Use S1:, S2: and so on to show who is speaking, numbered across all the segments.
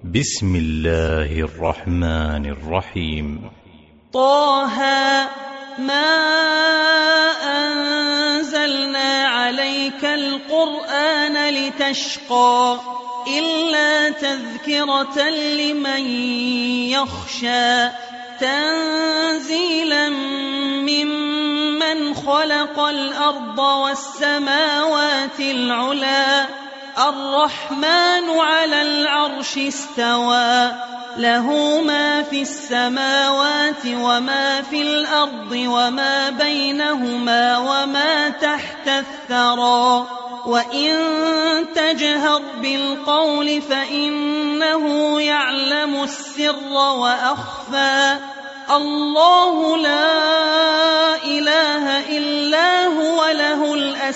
S1: بسم الله الرحمن الرحيم.
S2: طه ما أنزلنا عليك القرآن لتشقى إلا تذكرة لمن يخشى تنزيلا ممن خلق الأرض والسماوات العلى الرحمن على العرش استوى له ما في السماوات وما في الأرض وما بينهما وما تحت الثرى وإن تجهر بالقول فإنه يعلم السر وأخفى الله لا إله إلا هو له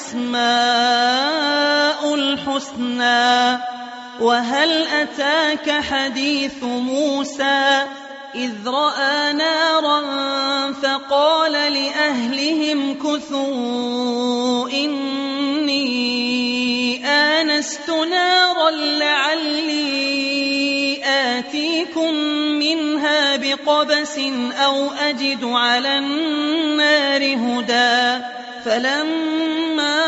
S2: الأسماء الحسنى وهل أتاك حديث موسى إذ رأى نارا فقال لأهلهم كثوا إني آنست نارا لعلي آتيكم منها بقبس أو أجد على النار هدى فلما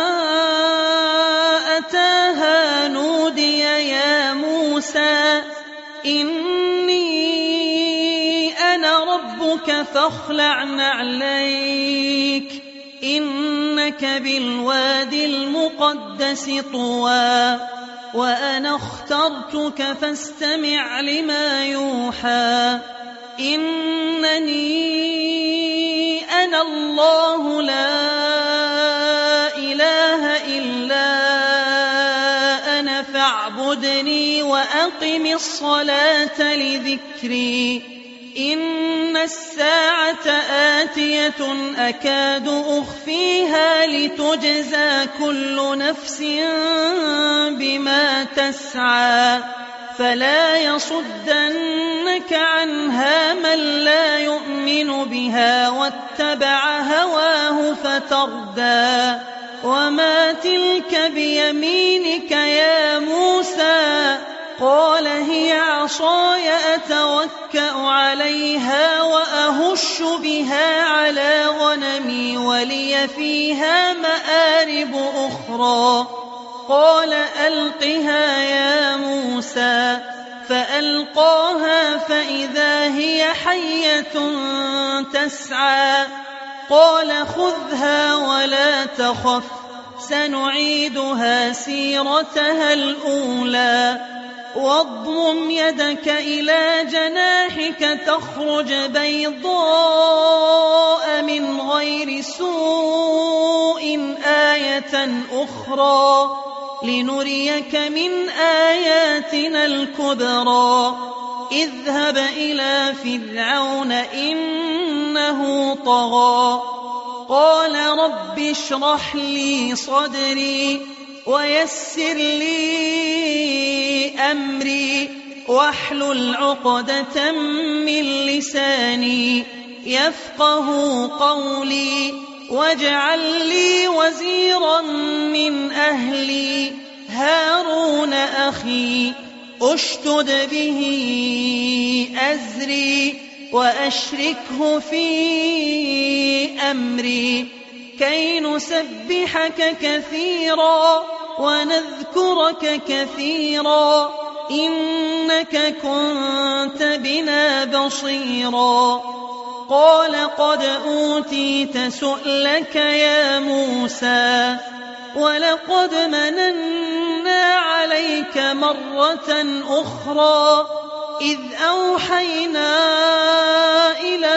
S2: أتاها نودي يا موسى إني أنا ربك فاخلع نعليك إنك بالوادي المقدس طوى وأنا اخترتك فاستمع لما يوحى إنني أنا الله لا إله إلا أنا فاعبدني وأقم الصلاة لذكري إن الساعة آتية أكاد أخفيها لتجزى كل نفس بما تسعى فلا يصدنك عنها من لا يؤمن بها واتبع هواه فتردى وما تلك بيمينك يا موسى قال هي عصاي أتوكأ عليها وأهش بها على غنمي ولي فيها مآرب أخرى قال ألقها يا موسى فألقاها فإذا هي حية تسعى قال خذها ولا تخف سنعيدها سيرتها الأولى واضمم يدك إلى جناحك تخرج بيضاء من غير سوء آية أخرى لنريك من آياتنا الكبرى اذهب إلى فرعون إنه طغى قال رب اشرح لي صدري ويسر لي أمري واحلل عقدة من لساني يفقه قولي واجعل لي وزيرا من أهلي هارون أخي أشدد به أزري وأشركه في أمري كي نسبحك كثيرا ونذكرك كثيرا إنك كنت بنا بصيرا قال قد أوتيت سؤلك يا موسى ولقد مننا عليك مرة أخرى إذ أوحينا إلى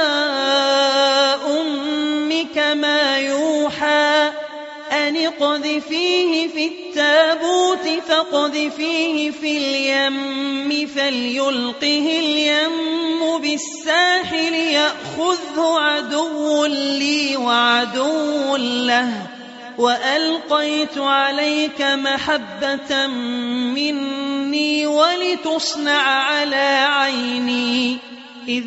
S2: أمك ما يوحى أن اقذفيه في التابوت فاقذفيه في اليم فليلقه اليم بالساحل يأخذه عدو لي وعدو له وألقيت عليك محبة مني ولتصنع على عيني إذ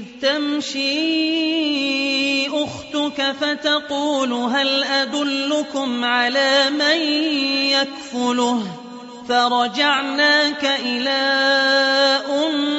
S2: تمشي أختك فتقول هل أدلكم على من يكفله فرجعناك إلى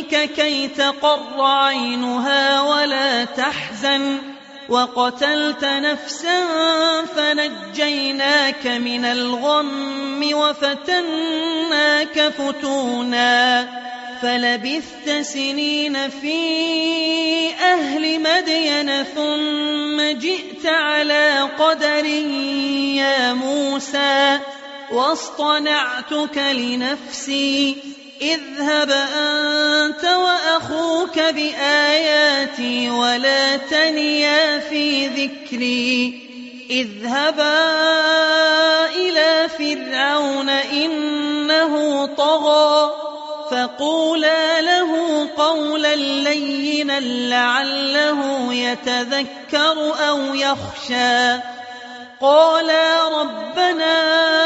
S2: أبيك كي تقر عينها ولا تحزن وقتلت نفسا فنجيناك من الغم وفتناك فتونا فلبثت سنين في أهل مدين ثم جئت على قدر يا موسى واصطنعتك لنفسي اذهب أنت وأخوك بآياتي ولا تنيا في ذكري اذهبا إلى فرعون إنه طغى فقولا له قولا لينا لعله يتذكر أو يخشى قالا ربنا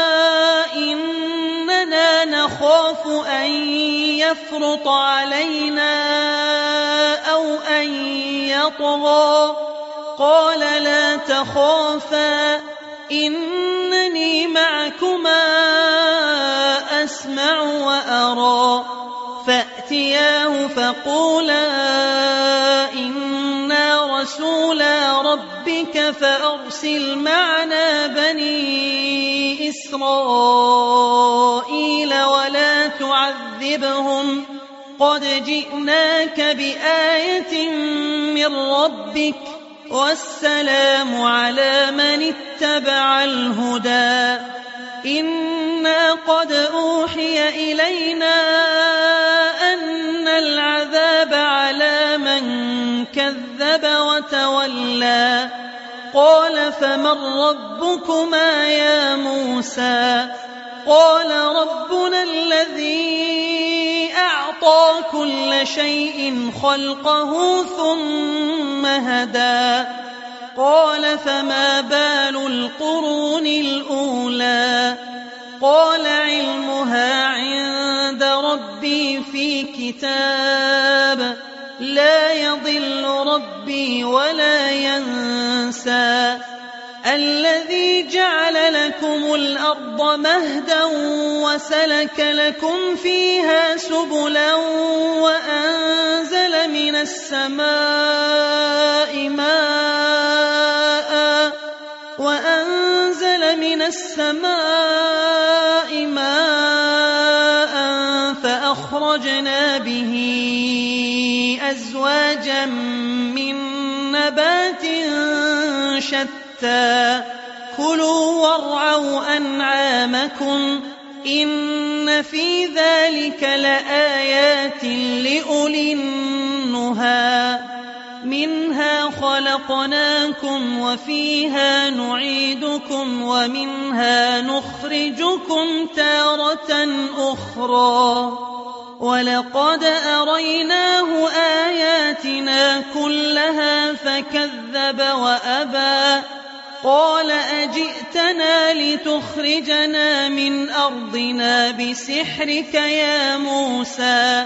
S2: إننا نخاف أن يفرط علينا أو أن يطغى قال لا تخافا إنني معكما أسمع وأرى فأتياه فقولا إنا رسولا ربك فأرسل معنا بني إسرائيل ولا تعذبهم قد جئناك بآية من ربك والسلام على من اتبع الهدى إنا قد أوحي إلينا أن العذاب على من كذب وتولى قال فمن ربكما يا موسى قال ربنا الذي أعطى كل شيء خلقه ثم هدى قال فما بال القرون الأولى قال علمها عند ربي في كتاب لا يضل ربي ولا ينسى الذي جعل لكم الأرض مهدا وسلك لكم فيها سبلا وأنزل من السماء ماء فأخرجنا به أزواجا من نبات شتى كلوا وارعوا أنعامكم إن في ذلك لآيات لأولي النهى منها خلقناكم وفيها نعيدكم ومنها نخرجكم تارة أخرى ولقد أريناه آياتنا كلها فكذب وأبى قال أجئتنا لتخرجنا من أرضنا بسحرك يا موسى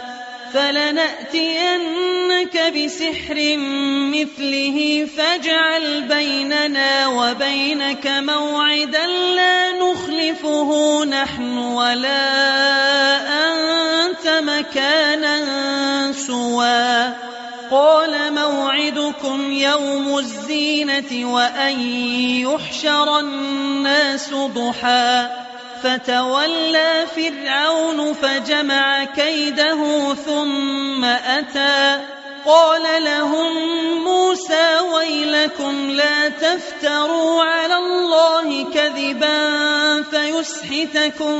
S2: فلنأتينك بسحر مثله فاجعل بيننا وبينك موعدا لا نخلفه نحن ولا أنت مكانا سوى قال موعدكم يوم الزينة وأن يحشر الناس ضحى فتولى فرعون فجمع كيده ثم أتى قال لهم موسى ويلكم لا تفتروا على الله كذبا فيسحتكم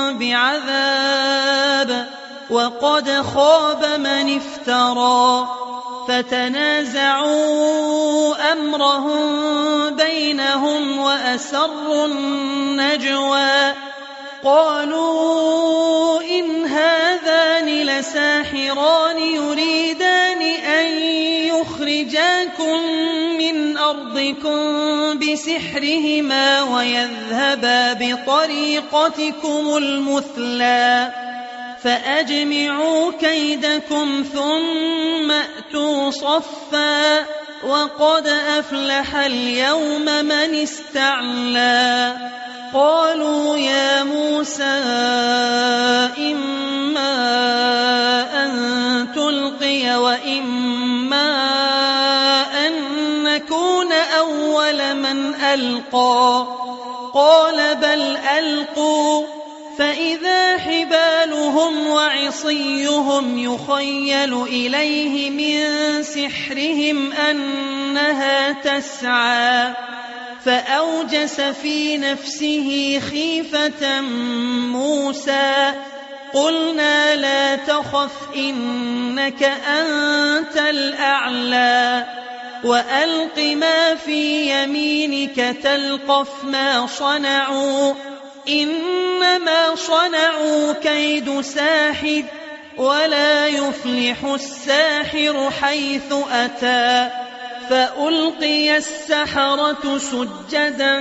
S2: بعذاب وقد خاب من افترى فتنازعوا أمرهم بينهم وأسروا النجوى قالوا إن هذان لساحران يريدان أن يخرجاكم من أرضكم بسحرهما ويذهبا بطريقتكم المثلى فأجمعوا كيدكم ثم أتوا صفا وقد أفلح اليوم من استعلى قالوا يا موسى إما أن ألقى قال بل ألقوا فإذا حبالهم وعصيهم يخيل إليه من سحرهم أنها تسعى فأوجس في نفسه خيفة موسى قلنا لا تخف إنك أنت الأعلى وألق ما في يمينك تلقف ما صنعوا إنما صنعوا كيد ساحر ولا يفلح الساحر حيث أتى فألقي السحرة سجدا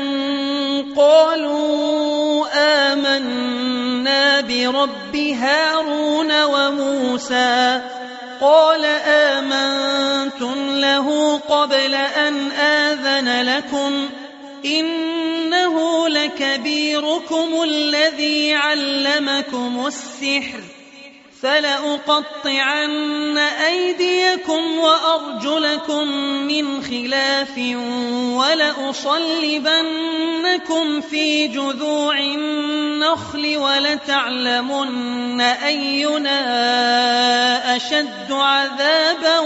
S2: قالوا آمنا برب هارون وموسى قال آمنتم له قبل أن آذن لكم إنه لكبيركم الذي علمكم السحر فلأقطعن أيديكم وأرجلكم من خلاف ولأصلبنكم في جذوع النخل ولتعلمن أينا أشد عذابا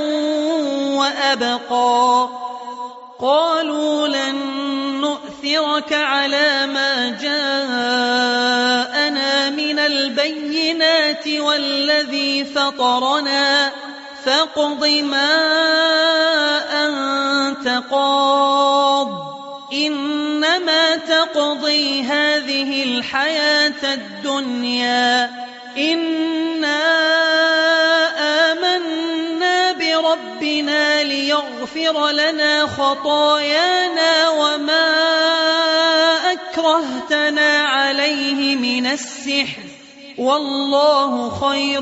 S2: وأبقى قالوا لن نؤثرك على ما جاءنا من البينات والذي فطرنا فاقض ما أنت قاض إنما تقضي هذه الحياة الدنيا إنا آمنا بربنا ليغفر لنا خطايانا وما أكرهتنا عليه من السحر والله خير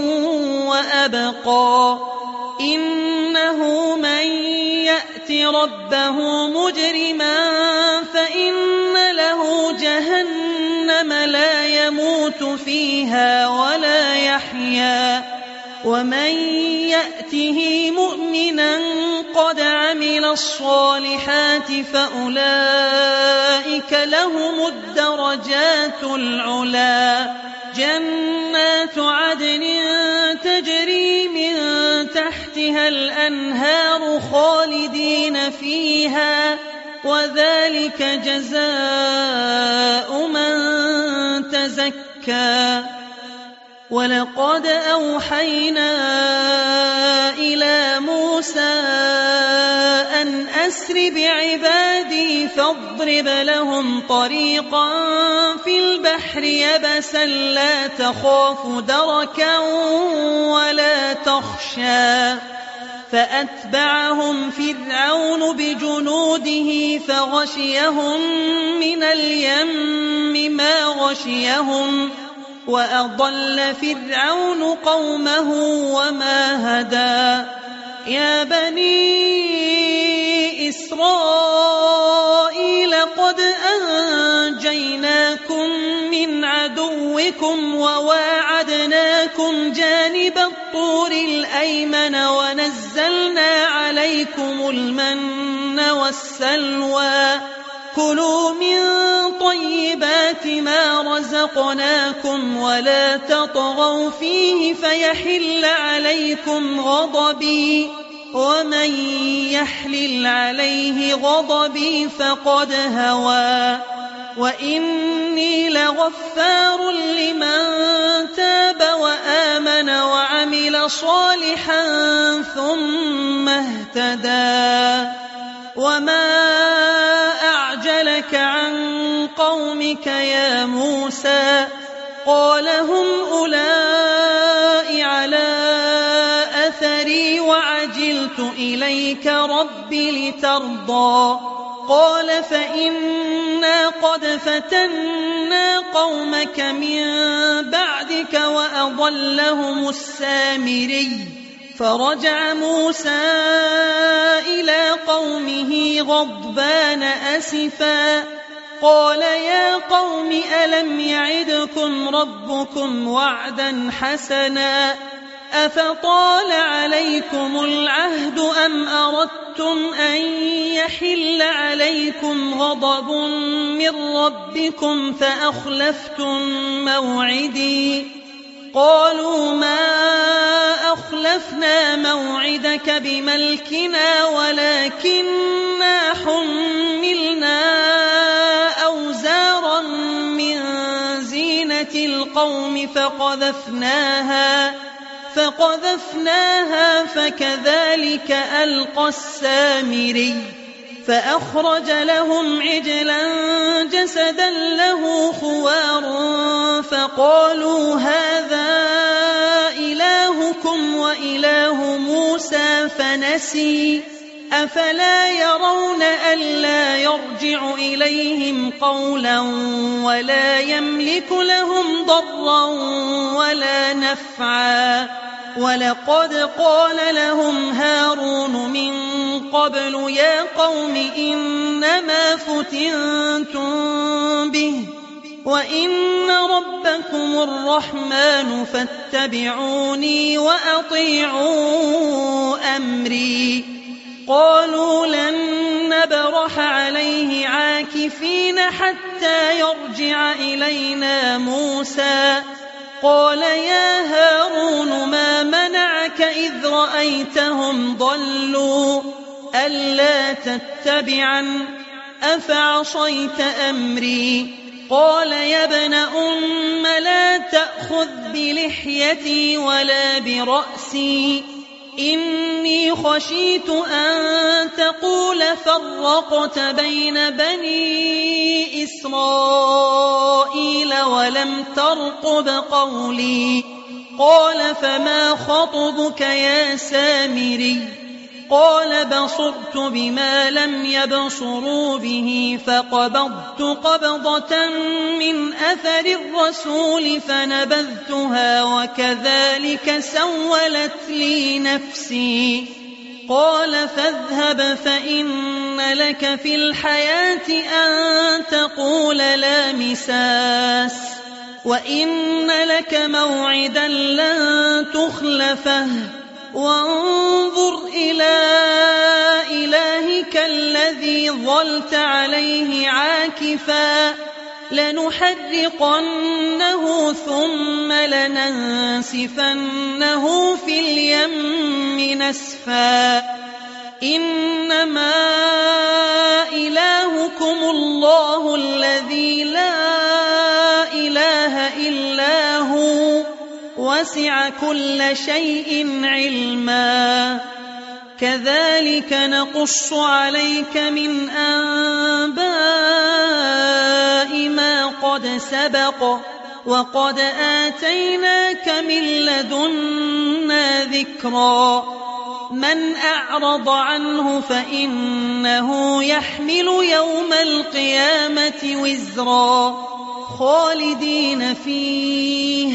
S2: وأبقى إنه من يأت ربه مجرما فإن له جهنم لا يموت فيها ولا يحيا ومن يأته مؤمنا قد عمل الصالحات فأولئك لهم الدرجات العلا جنات عدن تجري من تحتها الأنهار خالدين فيها وذلك جزاء من تزكى ولقد أوحينا إلى موسى أن أسر بعبادي فاضرب لهم طريقا في البحر يبسا لا تخاف دركا ولا تخشى فأتبعهم فرعون بجنوده فغشيهم من اليم ما غشيهم وأضل فرعون قومه وما هدى يا بني إسرائيل قد أنجيناكم من عدوكم وواعدناكم جانب الطور الأيمن ونزلنا عليكم المن والسلوى كلوا من طيبات ما رزقناكم ولا تطغوا فيه فيحل عليكم غضبي ومن يحلل عليه غضبي فقد هوى وإني لغفار لمن تاب وآمن وعمل صالحا ثم اهتدى وما أعجلك عن قومك يا موسى قال هم أولئك على أثري وعجلت إليك رب لترضى قال فإنا قد فتنا قومك من بعدك وأضلهم السامري فرجع موسى إلى قومه غضبان أسفا قال يا قوم ألم يعدكم ربكم وعدا حسنا أفطال عليكم العهد أم أردتم أن يحل عليكم غضب من ربكم فأخلفتم موعدي قالوا ما أخلفنا موعدك بملكنا ولكننا حملنا أوزارا من زينة القوم فقذفناها فكذلك ألقى السامري فأخرج لهم عجلا جسدا له خوار فقالوا هذا إلهكم وإله موسى فنسي أفلا يرون ألا يرجع إليهم قولا ولا يملك لهم ضرا ولا نفعا ولقد قال لهم هارون من قبل يا قوم إنما فتنتم به وإن ربكم الرحمن فاتبعوني وأطيعوا أمري قالوا لن نبرح عليه عاكفين حتى يرجع إلينا موسى قال يا هارون ما منعك إذ رأيتهم ضلوا ألا تتبعن أفعصيت أمري قال يا ابن أم لا تأخذ بلحيتي ولا برأسي إني خشيت أن تقول فرقت بين بني إسرائيل ولم ترقب قولي قال فما خطبك يا سامري قال بصرت بما لم يبصروا به فقبضت قبضة من أثر الرسول فنبذتها وكذلك سولت لي نفسي قال فاذهب فإن لك في الحياة أن تقول لا مساس وإن لك موعدا لن تخلفه وانظر إلى إلهك الذي ظلت عليه عاكفا لنحرقنه ثم لننسفنه في اليم نسفا إنما إلهكم الله الذي لا إله إلا هو وسع كل شيء علما كذلك نقص عليك من أنباء ما قد سبق وقد آتيناك من لدنا ذكرا من أعرض عنه فإنه يحمل يوم القيامة وزرا خالدين فيه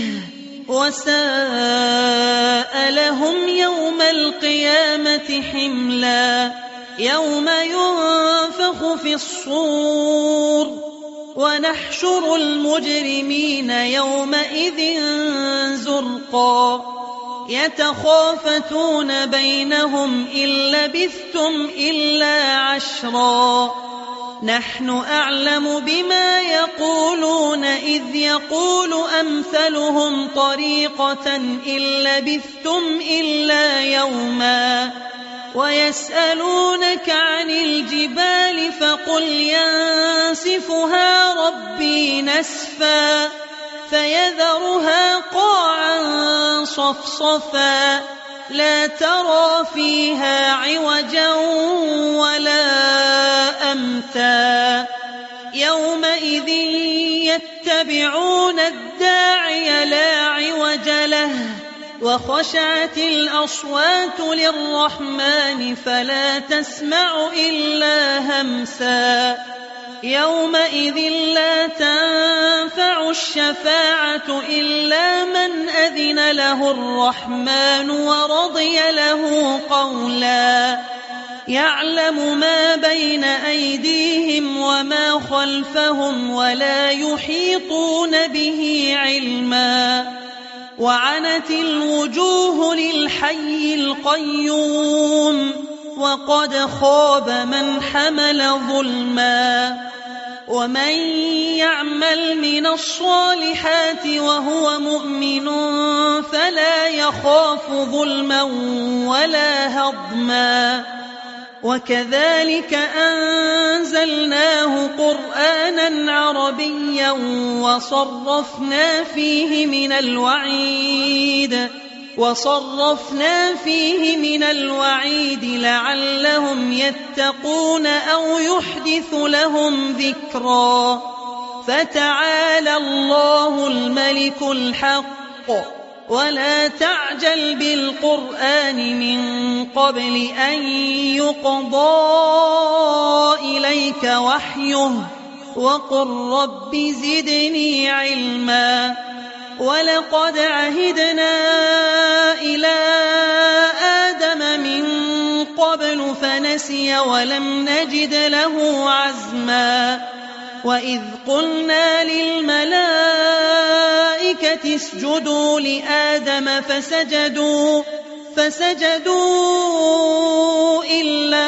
S2: وساء لهم يوم القيامة حملا يوم ينفخ في الصور ونحشر المجرمين يومئذ زرقا يتخافتون بينهم إن لبثتم إلا عشرا نحن أعلم بما يقولون إذ يقول أمثلهم طريقة إن لبثتم إلا يوما ويسألونك عن الجبال فقل ينسفها ربي نسفا فيذرها قاعا صفصفا لا ترى فيها عوجا ولا أمتا يومئذ يتبعون الداعي لا عوج له وخشعت الأصوات للرحمن فلا تسمع إلا همسا يومئذ لا تنفع الشفاعة إلا من أذن له الرحمن ورضي له قولا يعلم ما بين أيديهم وما خلفهم ولا يحيطون به علما وعنت الوجوه للحي القيوم وقد خاب من حمل ظلما ومن يعمل من الصالحات وهو مؤمن فلا يخاف ظلما ولا هضما وكذلك أنزلناه قرآنا عربيا وصرفنا فيه من الوعيد لعلهم يتقون أو يحدث لهم ذكرا فتعالى الله الملك الحق ولا تعجل بالقرآن من قبل أن يقضى إليك وحيه وقل رب زدني علما ولقد عهدنا إلى آدم من قبل فنسي ولم نجد له عزما وإذ قلنا للملائكة اسجدوا لآدم فسجدوا إلا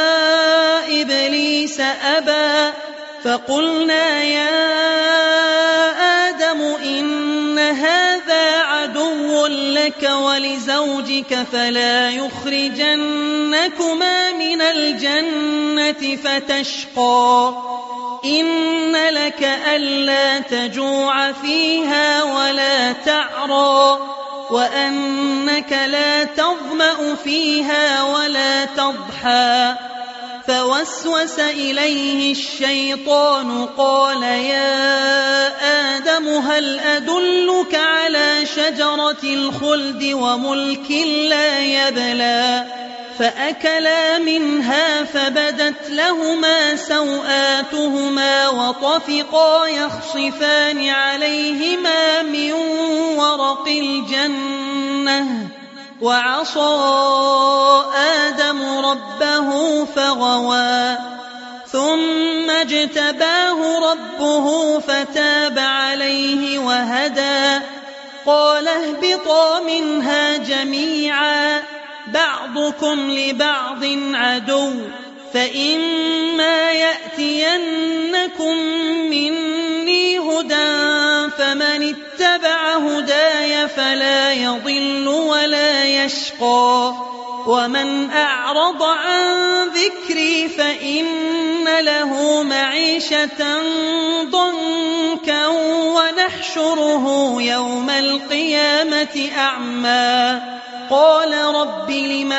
S2: إبليس أبى فقلنا يا آدم إن هذا عدو لك ولزوجك فلا يخرجنكما من الجنة فتشقى إن لك ألا تجوع فيها ولا تعرى وأنك لا تظمأ فيها ولا تضحى فوسوس إليه الشيطان قال يا آدم هل أدلك على شجرة الخلد وملك لا يبلى فأكلا منها فبدت لهما سوآتهما وطفقا يخصفان عليهما من ورق الجنة وعصى آدم ربه فغوى ثم اجتباه ربه فتاب عليه وهدى قال اهبطا منها جميعا بعضكم لبعض عدو فإما يأتينكم مني هدى فمن اتبع هداي فلا يضل ولا يشقى ومن أعرض عن ذكري فإن له معيشة ضنكا ونحشره يوم القيامة أعمى قال رب لم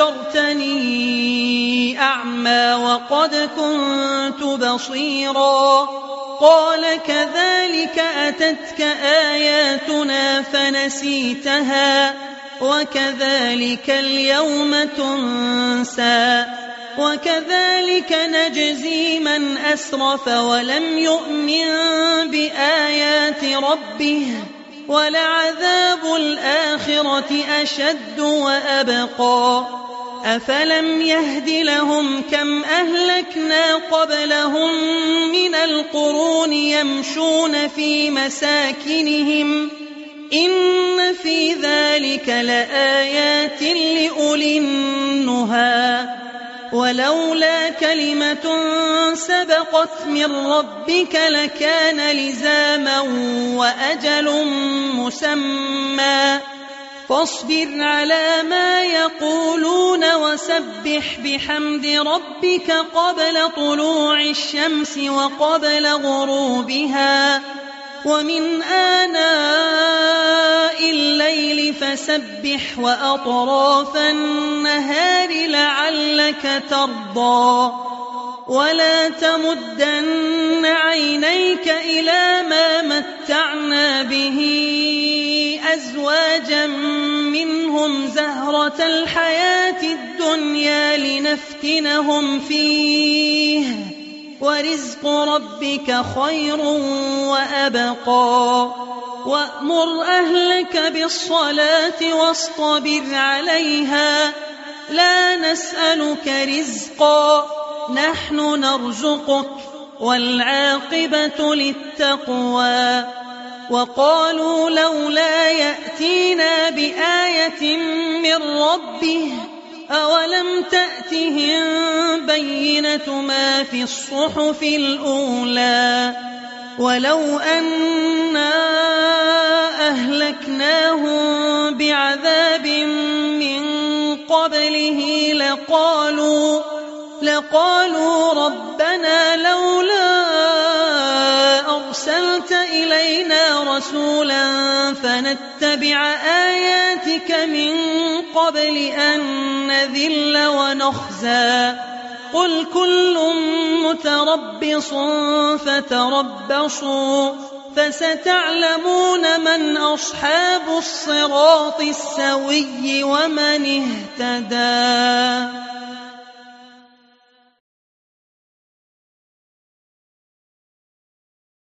S2: حشرتني أعمى وقد كنت بصيرا قال كذلك أتتك آياتنا فنسيتها وكذلك اليوم تنسى وكذلك نجزي من أسرف ولم يؤمن بآيات ربه ولعذاب الآخرة أشد وأبقى أفلم يهد لهم كم أهلكنا قبلهم من القرون يمشون في مساكنهم إن في ذلك لآيات لأولي النهى ولولا كلمة سبقت من ربك لكان لزاما وأجل مسمى فاصبر على ما يقولون وسبح بحمد ربك قبل طلوع الشمس وقبل غروبها ومن آناء الليل فسبح وأطراف النهار لعلك ترضى ولا تمدن عينيك إلى ما متعنا به أزواجا منهم زهرة الحياة الدنيا لنفتنهم فيه ورزق ربك خير وأبقى وأمر أهلك بالصلاة واصطبر عليها لا نسألك رزقا نحن نرزقك والعاقبة للتقوى وقالوا لولا يأتينا بآية من ربه أولم تأتهم بينة ما في الصحف الأولى ولو أنا أهلكناهم بعذاب من قبله لقالوا ربنا لولا أرسلت إلينا رسولا فنتبع آياتك من قبل أن نذل ونخزى قل كل متربص فتربصوا فستعلمون من أصحاب الصراط السوي ومن اهتدى.